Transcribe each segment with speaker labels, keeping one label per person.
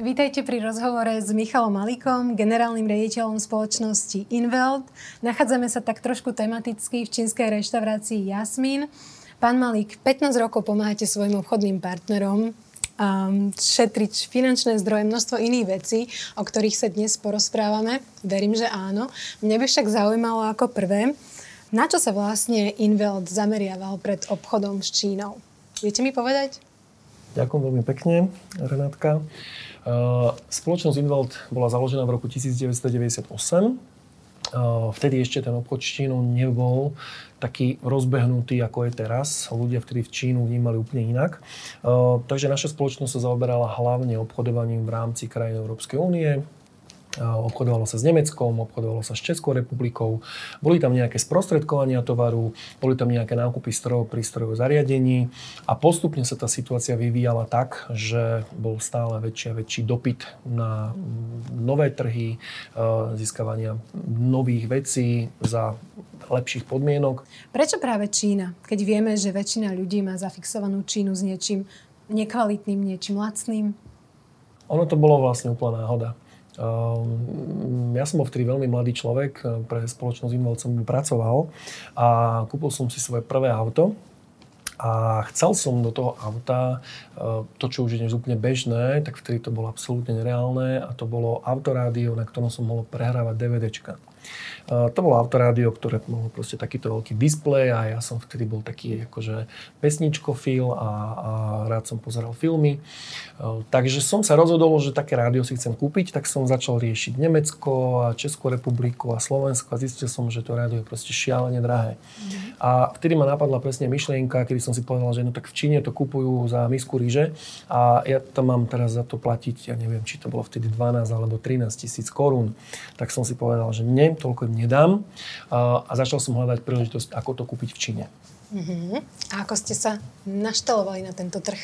Speaker 1: Vítajte pri rozhovore s Michalom Malíkom, generálnym riaditeľom spoločnosti InWelt. Nachádzame sa tak trošku tematicky v čínskej reštaurácii Jasmín. Pán Malík, 15 rokov pomáhate svojim obchodným partnerom šetriť finančné zdroje, množstvo iných vecí, o ktorých sa dnes porozprávame. Verím, že áno. Mne by však zaujímalo ako prvé, na čo sa vlastne InWelt zameriaval pred obchodom s Čínou. Viete mi povedať?
Speaker 2: Ďakujem veľmi pekne, Renátka. Spoločnosť InWelt bola založená v roku 1998. Vtedy ešte ten obchod s Čínou nebol taký rozbehnutý, ako je teraz. Ľudia vtedy v Čínu vnímali úplne inak. Takže naša spoločnosť sa zaoberala hlavne obchodovaním v rámci krajín Európskej únie. Obchodovalo sa s Nemeckom, obchodovalo sa s Českou republikou. Boli tam nejaké sprostredkovania tovaru, boli tam nejaké nákupy strojov, prístrojov, zariadení a postupne sa tá situácia vyvíjala tak, že bol stále väčší a väčší dopyt na nové trhy, získavania nových vecí za lepších podmienok.
Speaker 1: Prečo práve Čína, keď vieme, že väčšina ľudí má zafixovanú Čínu s niečím nekvalitným, niečím lacným?
Speaker 2: Ono to bolo vlastne úplná náhoda. Ja som bol vtedy veľmi mladý človek, pre spoločnosť InWelt som pracoval a kúpil som si svoje prvé auto a chcel som do toho auta to, čo už je dnes úplne bežné, tak vtedy to bolo absolútne nereálne a to bolo autorádio, na ktorom som mohol prehrávať DVDčka. To bolo autorádio, ktoré malo proste takýto veľký displej a ja som vtedy bol taký akože pesničkofil a rád som pozeral filmy. Takže som sa rozhodol, že také rádio si chcem kúpiť, tak som začal riešiť Nemecko a Českú republiku a Slovensko a zistil som, že to rádio je proste šialene drahé. A vtedy ma napadla presne myšlienka, kedy som si povedal, že no tak v Číne to kupujú za misku ryže a ja tam mám teraz za to platiť, ja neviem, či to bolo vtedy 12 alebo 13 000 korún. Tak som si povedal, že nie, toľko im nedám a začal som hľadať príležitosť, ako to kúpiť v Číne.
Speaker 1: A ako ste sa naštelovali na tento trh?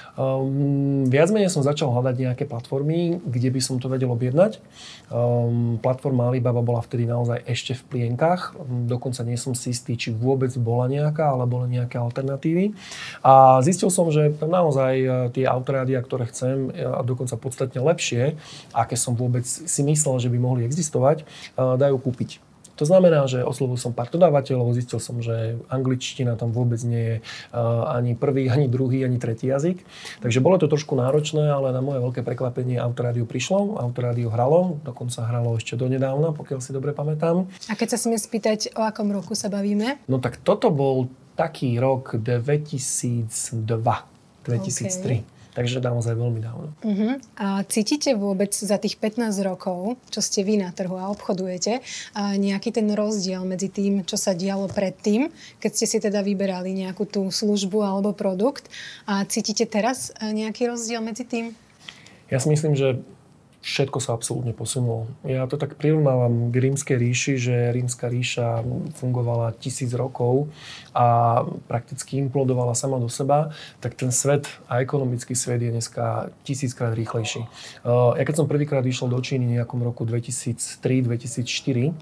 Speaker 2: Viac menej som začal hľadať nejaké platformy, kde by som to vedel objednať. Platforma Alibaba bola vtedy naozaj ešte v plienkach. Dokonca nie som si istý, či vôbec bola nejaká, ale boli nejaké alternatívy. A zistil som, že naozaj tie autorádia, ktoré chcem, a dokonca podstatne lepšie, aké som vôbec si myslel, že by mohli existovať, dajú kúpiť. To znamená, že oslovil som pár dodávateľov, zistil som, že angličtina tam vôbec nie je ani prvý, ani druhý, ani tretí jazyk. Takže bolo to trošku náročné, ale na moje veľké prekvapenie autorádio prišlo, autorádio hralo, dokonca hralo ešte donedávna, pokiaľ si dobre pamätám.
Speaker 1: A keď sa smiem spýtať, o akom roku sa bavíme?
Speaker 2: No tak toto bol taký rok 2002, 2003. Okay. Takže naozaj veľmi dávno.
Speaker 1: A cítite vôbec za tých 15 rokov, čo ste vy na trhu a obchodujete, nejaký ten rozdiel medzi tým, čo sa dialo predtým, keď ste si teda vyberali nejakú tú službu alebo produkt, a cítite teraz nejaký rozdiel medzi tým?
Speaker 2: Ja si myslím, že všetko sa absolútne posunulo. Ja to tak prirovnávam k Rímskej ríši, že Rímska ríša fungovala 1000 rokov a prakticky implodovala sama do seba, tak ten svet a ekonomický svet je dneska 1000-krát rýchlejší. Ja keď som prvýkrát išiel do Číny v nejakom roku 2003-2004,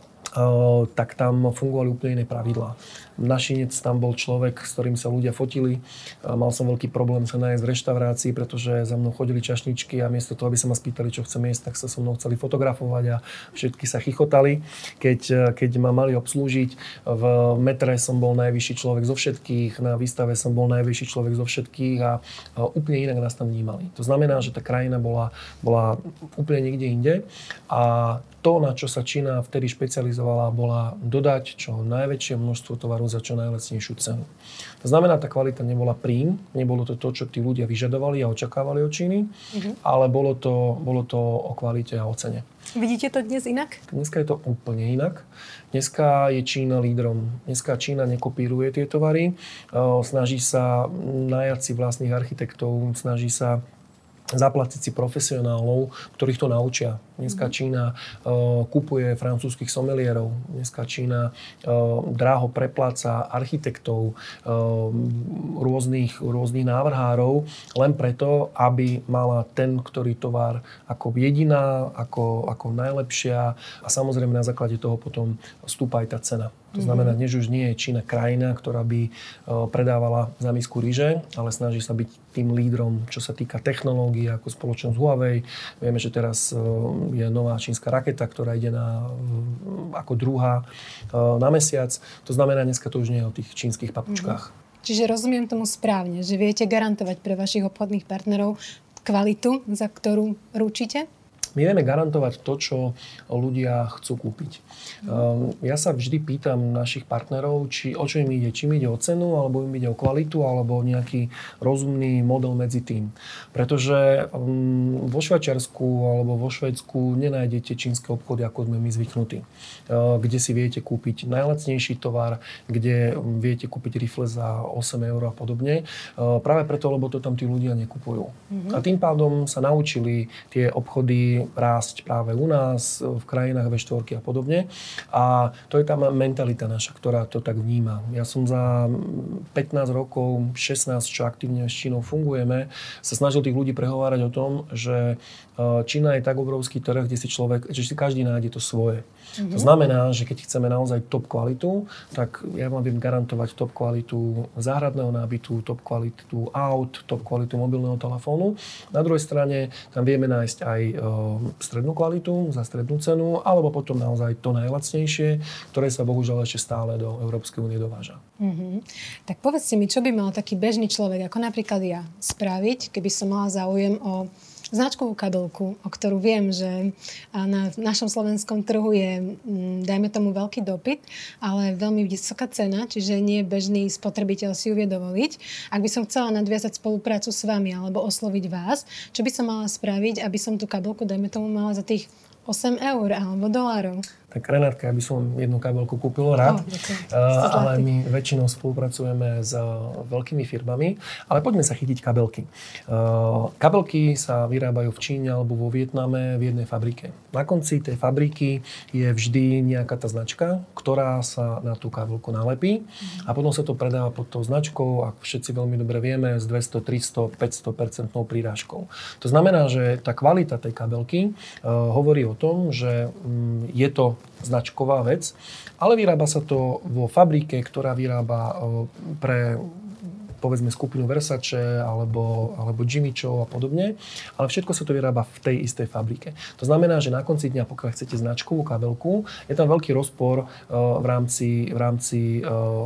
Speaker 2: tak tam fungovali úplne iné pravidlá. Našinec tam bol človek, s ktorým sa ľudia fotili. Mal som veľký problém sa nájsť v reštaurácii, pretože za mnou chodili čašničky a miesto toho, aby sa ma spýtali, čo chcem jesť, tak sa so mnou chceli fotografovať a všetky sa chichotali. Keď ma mali obslúžiť, v metre som bol najvyšší človek zo všetkých, na výstave som bol najvyšší človek zo všetkých a úplne inak nás tam vnímali. To znamená, že tá krajina bola úplne niekde inde a to, na čo sa Čína vtedy špecializovala, bola dodať čo najväčšie množstvo tovaru za čo najlacnejšiu cenu. To znamená, tá kvalita nebola príjm, nebolo to to, čo tí ľudia vyžadovali a očakávali od Číny, ale bolo to o kvalite a o cene.
Speaker 1: Vidíte to dnes inak?
Speaker 2: Dneska je to úplne inak. Dneska je Čína lídrom. Dneska Čína nekopíruje tie tovary, snaží sa najať si vlastných architektov, snaží sa zaplatiť si profesionálov, ktorých to naučia. Dneska Čína kupuje francúzskych somelierov. Dneska Čína dráho prepláca architektov, rôznych návrhárov, len preto, aby mala ten, ktorý tovar ako jediná, ako najlepšia a samozrejme na základe toho potom stúpa aj tá cena. To znamená, dnes už nie je Čína krajina, ktorá by predávala za misku ryže, ale snaží sa byť tým lídrom, čo sa týka technológií, ako spoločnosť Huawei. Vieme, že teraz je nová čínska raketa, ktorá ide ako druhá na mesiac. To znamená, dneska to už nie je o tých čínskych papučkách.
Speaker 1: Čiže rozumiem tomu správne, že viete garantovať pre vašich obchodných partnerov kvalitu, za ktorú ručíte?
Speaker 2: My vieme garantovať to, čo ľudia chcú kúpiť. Ja sa vždy pýtam našich partnerov, o čo im ide. Či im ide o cenu, alebo im ide o kvalitu, alebo nejaký rozumný model medzi tým. Pretože vo Švajčiarsku alebo vo Švédsku nenájdete čínske obchody, ako sme my zvyknutí. Kde si viete kúpiť najlacnejší tovar, kde viete kúpiť rifle za 8 eur a podobne. Práve preto, lebo to tam tí ľudia nekupujú. A tým pádom sa naučili tie obchody rásť práve u nás, v krajinách V4 a podobne. A to je tá mentalita naša, ktorá to tak vníma. Ja som za 15 rokov, 16, čo aktívne s Čínou fungujeme, sa snažil tých ľudí prehovárať o tom, že Čína je tak obrovský trh, kde si každý nájde to svoje. To znamená, že keď chceme naozaj top kvalitu, tak ja vám viem garantovať top kvalitu záhradného nábytu, top kvalitu aut, top kvalitu mobilného telefónu. Na druhej strane tam vieme nájsť aj strednú kvalitu za strednú cenu, alebo potom naozaj to najlacnejšie, ktoré sa bohužiaľ ešte stále do Európskej únie dováža.
Speaker 1: Tak povedzte mi, čo by mal taký bežný človek, ako napríklad ja, spraviť, keby som mala záujem o značkovú kabelku, o ktorú viem, že na našom slovenskom trhu je, dajme tomu, veľký dopyt, ale veľmi vysoká cena, čiže nie bežný spotrebiteľ si ju vie dovoliť. Ak by som chcela nadviazať spoluprácu s vami alebo osloviť vás, čo by som mala spraviť, aby som tú kabelku, dajme tomu, mala za tých 8 eur alebo dolárov?
Speaker 2: Tak Renátka, ja by som jednu kabelku kúpil rád, ale my väčšinou spolupracujeme s veľkými firmami, ale poďme sa chytiť kabelky. Kabelky sa vyrábajú v Číne alebo vo Vietname v jednej fabrike. Na konci tej fabriky je vždy nejaká tá značka, ktorá sa na tú kabelku nalepí a potom sa to predáva pod tou značkou, ako všetci veľmi dobre vieme, s 200, 300, 500% prírážkou. To znamená, že tá kvalita tej kabelky hovorí o tom, že je to značková vec, ale vyrába sa to vo fabrike, ktorá vyrába pre, povedzme, skupinu Versace alebo Jimmy Choo a podobne, ale všetko sa to vyrába v tej istej fabrike. To znamená, že na konci dňa, pokiaľ chcete značkovú kabelku, je tam veľký rozpor v rámci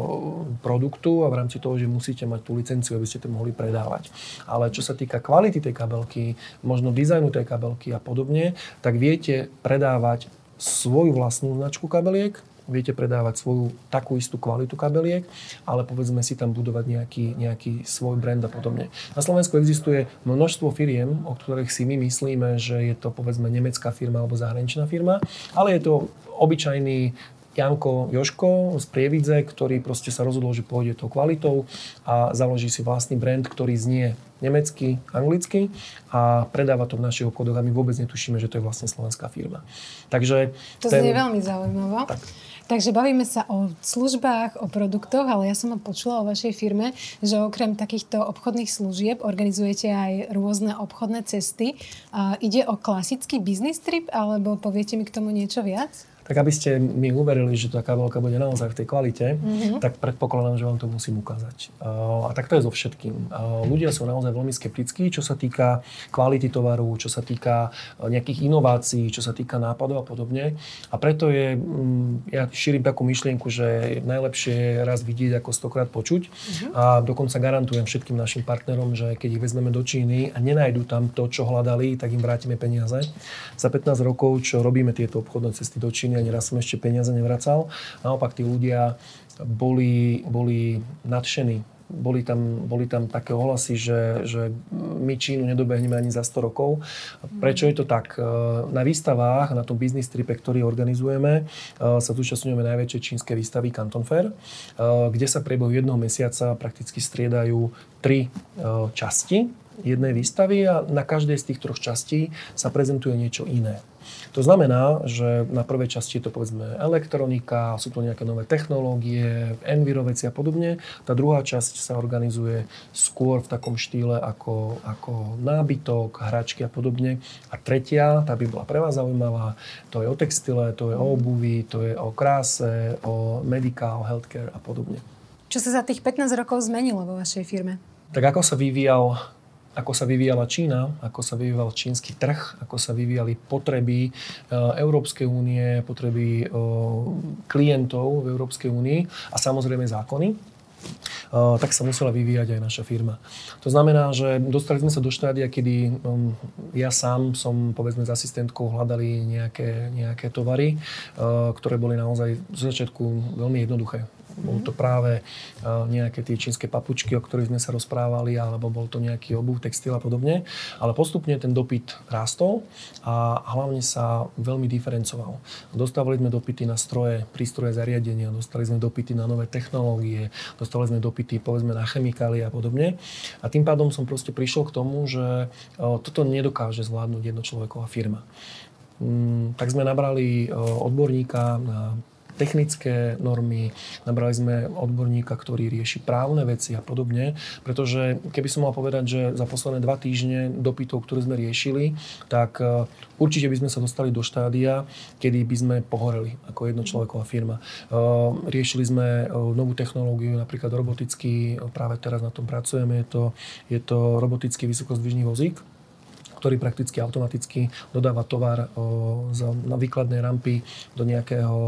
Speaker 2: produktu a v rámci toho, že musíte mať tú licenciu, aby ste to mohli predávať. Ale čo sa týka kvality tej kabelky, možno dizajnu tej kabelky a podobne, tak viete predávať svoju vlastnú značku kabeliek, viete predávať svoju takú istú kvalitu kabeliek, ale povedzme si tam budovať nejaký svoj brand a podobne. Na Slovensku existuje množstvo firiem, o ktorých si my myslíme, že je to povedzme nemecká firma alebo zahraničná firma, ale je to obyčajný Janko Jožko z Prievidze, ktorý proste sa rozhodol, že pôjde tou kvalitou a založí si vlastný brand, ktorý znie nemecky, anglicky a predáva to v našich obchodoch a my vôbec netušíme, že to je vlastne slovenská firma. Takže
Speaker 1: to znie veľmi zaujímavo. Takže bavíme sa o službách, o produktoch, ale ja som počula o vašej firme, že okrem takýchto obchodných služieb organizujete aj rôzne obchodné cesty. Ide o klasický business trip, alebo poviete mi k tomu niečo viac?
Speaker 2: Tak aby ste mi uverili, že tá kabelka bude naozaj v tej kvalite, tak predpokladám, že vám to musím ukázať. A tak to je so všetkým. Ľudia sú naozaj veľmi skeptickí, čo sa týka kvality tovaru, čo sa týka nejakých inovácií, čo sa týka nápadov a podobne. A preto ja šírim takú myšlienku, že najlepšie je raz vidieť ako 100-krát počuť. A dokonca garantujem všetkým našim partnerom, že keď ich vezmeme do Číny a nenajdu tam to, čo hľadali, tak im vrátime peniaze. Za 15 rokov, čo robíme tieto obchodné cesty do Číny, ani raz som ešte peniaze nevracal. Naopak tí ľudia boli nadšení. Boli tam také ohlasy, že my Čínu nedobehneme ani za 100 rokov. Prečo je to tak? Na výstavách, na tom business tripe, ktorý organizujeme, sa zúčastňujeme najväčšie čínske výstavy Canton Fair, kde sa priebehu jedného mesiaca prakticky striedajú 3 časti jednej výstavy a na každej z tých 3 častí sa prezentuje niečo iné. To znamená, že na prvej časti je to povedzme elektronika, sú to nejaké nové technológie, enviro veci a podobne. Tá druhá časť sa organizuje skôr v takom štýle ako nábytok, hračky a podobne. A tretia, tá by bola pre vás zaujímavá, to je o textile, to je o obuvi, to je o kráse, o medical, healthcare a podobne.
Speaker 1: Čo sa za tých 15 rokov zmenilo vo vašej firme?
Speaker 2: Tak ako sa vyvíjala Čína, ako sa vyvíjal čínsky trh, ako sa vyvíjali potreby Európskej únie, potreby klientov v Európskej únii a samozrejme zákony, tak sa musela vyvíjať aj naša firma. To znamená, že dostali sme sa do štádia, kedy ja sám som, povedzme, s asistentkou hľadali nejaké tovary, ktoré boli naozaj z začiatku veľmi jednoduché. Bol to práve nejaké tie čínske papučky, o ktorých sme sa rozprávali, alebo bol to nejaký obuv, textil a podobne. Ale postupne ten dopyt rástol a hlavne sa veľmi diferencoval. Dostávali sme dopyty na stroje, prístroje, zariadenia, dostali sme dopyty na nové technológie, dostali sme dopyty, povedzme, na chemikálie a podobne. A tým pádom som proste prišiel k tomu, že toto nedokáže zvládnuť jednočloveková firma. Tak sme nabrali odborníka na technické normy, nabrali sme odborníka, ktorý rieši právne veci a podobne, pretože keby som mal povedať, že za posledné 2 týždne dopytov, ktoré sme riešili, tak určite by sme sa dostali do štádia, kedy by sme pohoreli ako jednočloveková firma. Riešili sme novú technológiu, napríklad robotický, práve teraz na tom pracujeme, je to robotický vysokozdvižný vozík, ktorý prakticky automaticky dodáva tovar na výkladnej rampy na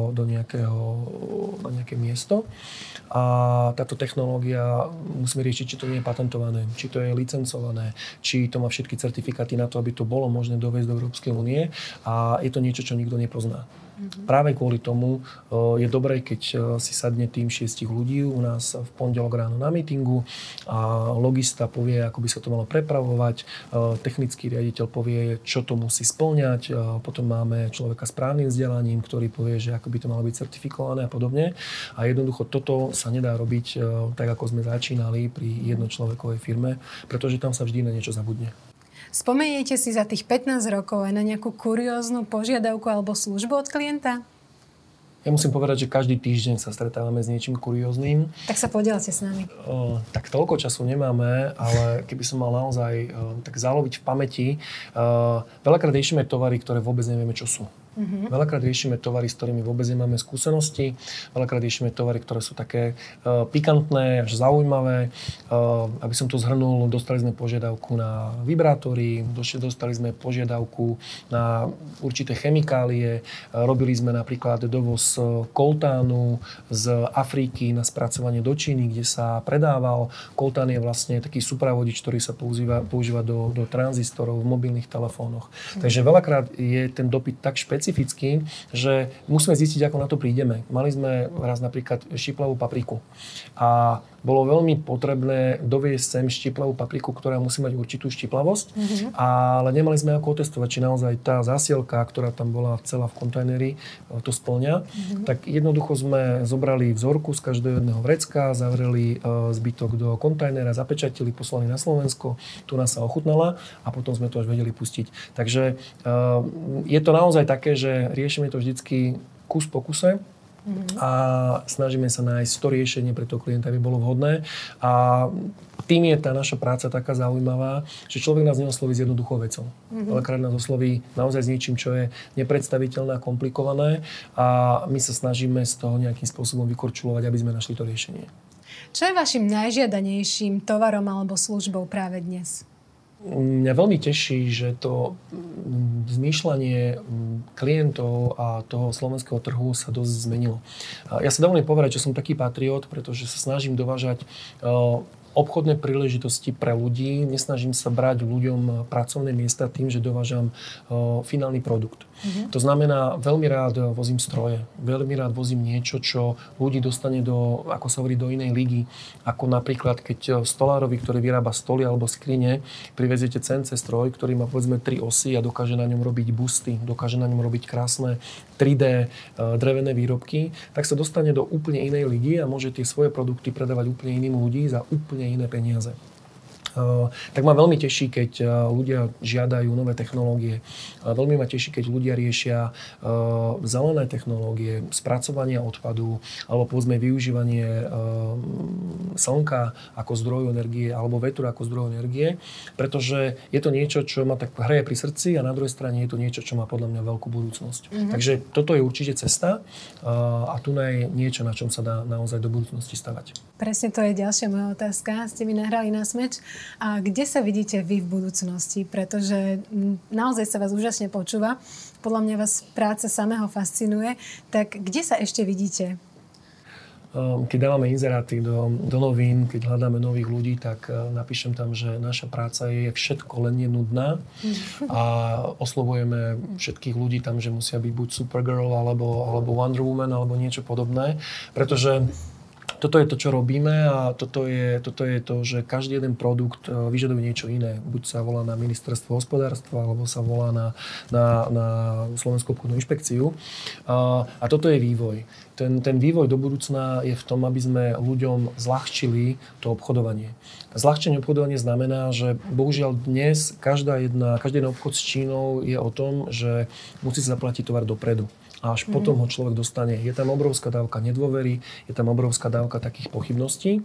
Speaker 2: nejaké miesto. A táto technológia, musíme riešiť, či to nie je patentované, či to je licencované, či to má všetky certifikáty na to, aby to bolo možné doviesť do Európskej únie. A je to niečo, čo nikto nepozná. Práve kvôli tomu je dobré, keď si sadne tým 6 ľudí u nás v pondelok ráno na meetingu a logista povie, ako by sa to malo prepravovať, technický riaditeľ povie, čo to musí spĺňať, potom máme človeka s právnym vzdelaním, ktorý povie, že ako by to malo byť certifikované a podobne. A jednoducho toto sa nedá robiť tak, ako sme začínali pri jednočlovekovej firme, pretože tam sa vždy na niečo zabudne.
Speaker 1: Spomeniete si za tých 15 rokov aj na nejakú kurióznu požiadavku alebo službu od klienta?
Speaker 2: Ja musím povedať, že každý týždeň sa stretávame s niečím kurióznym.
Speaker 1: Tak sa podielte s nami.
Speaker 2: Tak toľko času nemáme, ale keby som mal naozaj tak zaloviť v pamäti, veľakrát riešime tovary, ktoré vôbec nevieme, čo sú. Veľakrát riešime tovary, s ktorými vôbec nemáme skúsenosti. Veľakrát riešime tovary, ktoré sú také pikantné, až zaujímavé. Aby som to zhrnul, dostali sme požiadavku na vibrátory, dostali sme požiadavku na určité chemikálie. Robili sme napríklad dovoz koltánu z Afriky na spracovanie do Číny, kde sa predával. Koltán je vlastne taký supravodič, ktorý sa používa do tranzistorov v mobilných telefónoch. Takže veľakrát je ten dopyt tak špecifický, že musíme zistiť, ako na to prídeme. Mali sme raz napríklad štiplavú papriku a bolo veľmi potrebné doviesť sem štiplavú papriku, ktorá musí mať určitú štiplavosť, ale nemali sme ako otestovať, či naozaj tá zásielka, ktorá tam bola celá v kontajneri, to spĺňa. Tak jednoducho sme zobrali vzorku z každého jedného vrecka, zavreli zbytok do kontajnera, zapečatili, poslali na Slovensko, tu nás sa ochutnala a potom sme to až vedeli pustiť. Takže je to naozaj také, že riešime to vždycky kus po kuse a snažíme sa nájsť to riešenie pre toho klienta, aby bolo vhodné. A tým je tá naša práca taká zaujímavá, že človek nás neosloví s jednoduchou vecou. Veľakrát nás osloví naozaj s niečím, čo je nepredstaviteľné a komplikované a my sa snažíme z toho nejakým spôsobom vykorčulovať, aby sme našli to riešenie.
Speaker 1: Čo je vašim najžiadanejším tovarom alebo službou práve dnes?
Speaker 2: Mňa veľmi teší, že to zmýšľanie klientov a toho slovenského trhu sa dosť zmenilo. Ja sa dovolím povedať, že som taký patriot, pretože sa snažím dovážať obchodné príležitosti pre ľudí. Nesnažím sa brať ľuďom pracovné miesta tým, že dovážam finálny produkt. To znamená, veľmi rád vozím stroje, veľmi rád vozím niečo, čo ľudí dostane do, ako sa hovorí, do inej ligy. Ako napríklad, keď stolárovi, ktorý vyrába stoly alebo skrine, priveziete CNC stroj, ktorý má povedzme 3 osy a dokáže na ňom robiť busty, dokáže na ňom robiť krásne 3D drevené výrobky, tak sa dostane do úplne inej ligy a môže tie svoje produkty predávať úplne iným ľudí za úplne iné peniaze. Tak ma veľmi teší, keď ľudia žiadajú nové technológie. Veľmi ma teší, keď ľudia riešia zelené technológie, spracovanie odpadu, alebo povedzme využívanie slnka ako zdroju energie, alebo vetru ako zdroju energie, pretože je to niečo, čo ma tak hreje pri srdci a na druhej strane je to niečo, čo má podľa mňa veľkú budúcnosť. Takže toto je určite cesta a tu je niečo, na čom sa dá naozaj do budúcnosti stavať.
Speaker 1: Presne to je ďalšia moja otázka. Ste mi nahrali na smeč. A kde sa vidíte vy v budúcnosti? Pretože naozaj sa vás úžasne počúva. Podľa mňa vás práca samého fascinuje. Tak kde sa ešte vidíte?
Speaker 2: Keď dávame inzeráty do novín, keď hľadáme nových ľudí, tak napíšem tam, že naša práca je všetko len nenudná a oslovujeme všetkých ľudí tam, že musia byť buď Supergirl alebo Wonder Woman alebo niečo podobné. Pretože toto je to, čo robíme a toto je to, že každý jeden produkt vyžaduje niečo iné. Buď sa volá na ministerstvo hospodárstva, alebo sa volá na Slovenskú obchodnú inšpekciu. A toto je vývoj. Ten vývoj do budúcna je v tom, aby sme ľuďom zľahčili to obchodovanie. Zľahčenie obchodovania znamená, že bohužiaľ dnes každý jeden obchod s Čínou je o tom, že musí sa zaplatiť tovar dopredu. A až potom ho človek dostane. Je tam obrovská dávka nedôvery, je tam obrovská dávka takých pochybností.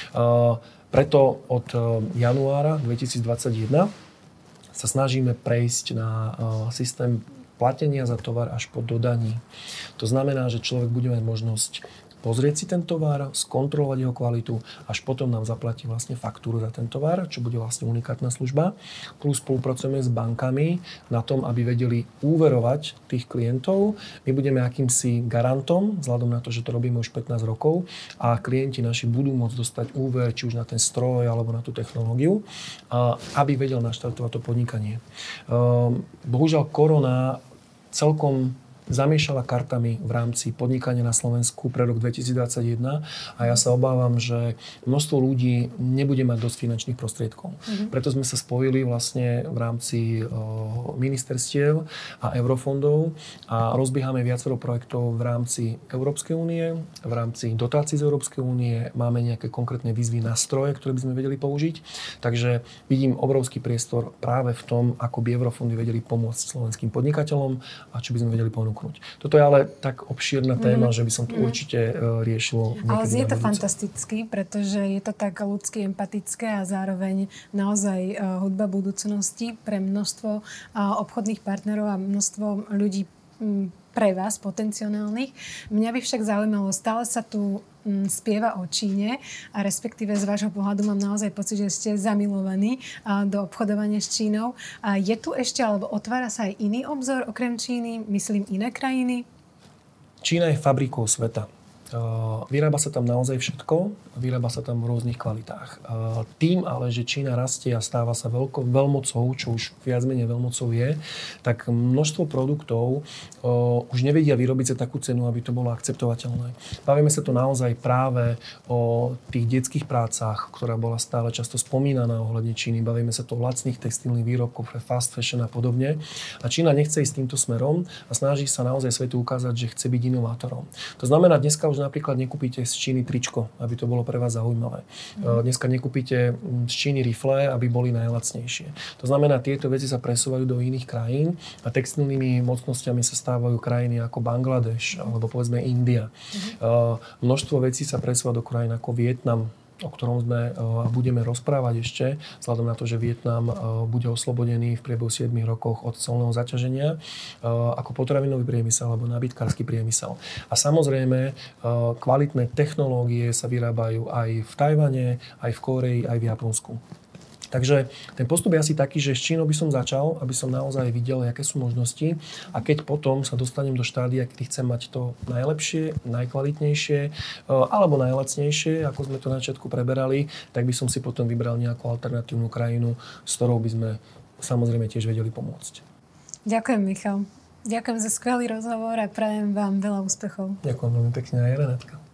Speaker 2: Preto od januára 2021 sa snažíme prejsť na systém platenia za tovar až po dodaní. To znamená, že človek bude mať možnosť pozrieť si ten tovar, skontrolovať jeho kvalitu, až potom nám zaplatí vlastne faktúru za ten tovar, čo bude vlastne unikátna služba. Plus spolupracujeme s bankami na tom, aby vedeli úverovať tých klientov. My budeme akýmsi garantom, vzhľadom na to, že to robíme už 15 rokov a klienti naši budú môcť dostať úver, či už na ten stroj alebo na tú technológiu, aby vedel naštartovať to podnikanie. Bohužiaľ korona celkom zamiešala kartami v rámci podnikania na Slovensku pre rok 2021 a ja sa obávam, že množstvo ľudí nebude mať dosť finančných prostriedkov. Preto sme sa spojili vlastne v rámci ministerstiev a eurofondov a rozbiehame viacero projektov v rámci Európskej únie, v rámci dotácií z Európskej únie, máme nejaké konkrétne výzvy na stroje, ktoré by sme vedeli použiť. Takže vidím obrovský priestor práve v tom, ako by eurofondy vedeli pomôcť slovenským podnikateľom a čo by sme vedeli ponúknuť. Toto je ale tak obšírna téma, že by som to určite riešilo.
Speaker 1: Ale je to fantastický, pretože je to tak ľudsky empatické a zároveň naozaj hudba budúcnosti pre množstvo obchodných partnerov a množstvo ľudí pre vás, potenciálnych. Mňa by však zaujímalo, stále sa tu spieva o Číne a respektíve z vášho pohľadu mám naozaj pocit, že ste zamilovaní do obchodovania s Čínou. A je tu ešte, alebo otvára sa aj iný obzor okrem Číny, myslím iné krajiny?
Speaker 2: Čína je fabrikou sveta. Vyrába sa tam naozaj všetko, vyrába sa tam v rôznych kvalitách. Tým ale, že Čína rastie a stáva sa veľmocou, čo už viac menej veľmocou je, tak množstvo produktov už nevedia vyrobiť za takú cenu, aby to bolo akceptovateľné. Bavíme sa tu naozaj práve o tých detských prácach, ktorá bola stále často spomínaná ohľadne Číny. Bavíme sa tu o lacných textilných výrobkoch pre fast fashion a podobne. A Čína nechce ísť týmto smerom a snaží sa naozaj svetu ukázať, že chce byť inovátorom. To znamená, dneska už napríklad nekúpite z Číny tričko, aby to bolo pre vás zaujímavé. Dneska nekúpite z Číny rifle, aby boli najlacnejšie. To znamená, tieto veci sa presúvajú do iných krajín a textilnými mocnosťami sa stávajú krajiny ako Bangladeš alebo povedzme India. Množstvo vecí sa presúva do krajín ako Vietnam, o ktorom sme budeme rozprávať ešte, vzhľadom na to, že Vietnam bude oslobodený v priebehu 7 rokoch od colného zaťaženia ako potravinový priemysel alebo nábytkársky priemysel. A samozrejme, kvalitné technológie sa vyrábajú aj v Tajvane, aj v Kórei, aj v Japonsku. Takže ten postup je asi taký, že s Čínou by som začal, aby som naozaj videl, aké sú možnosti a keď potom sa dostanem do štádia, kedy chcem mať to najlepšie, najkvalitnejšie alebo najlacnejšie, ako sme to na začiatku preberali, tak by som si potom vybral nejakú alternatívnu krajinu, s ktorou by sme samozrejme tiež vedeli pomôcť.
Speaker 1: Ďakujem, Michal. Ďakujem za skvelý rozhovor a prajem vám veľa úspechov.
Speaker 2: Ďakujem veľmi pekne aj Renátka.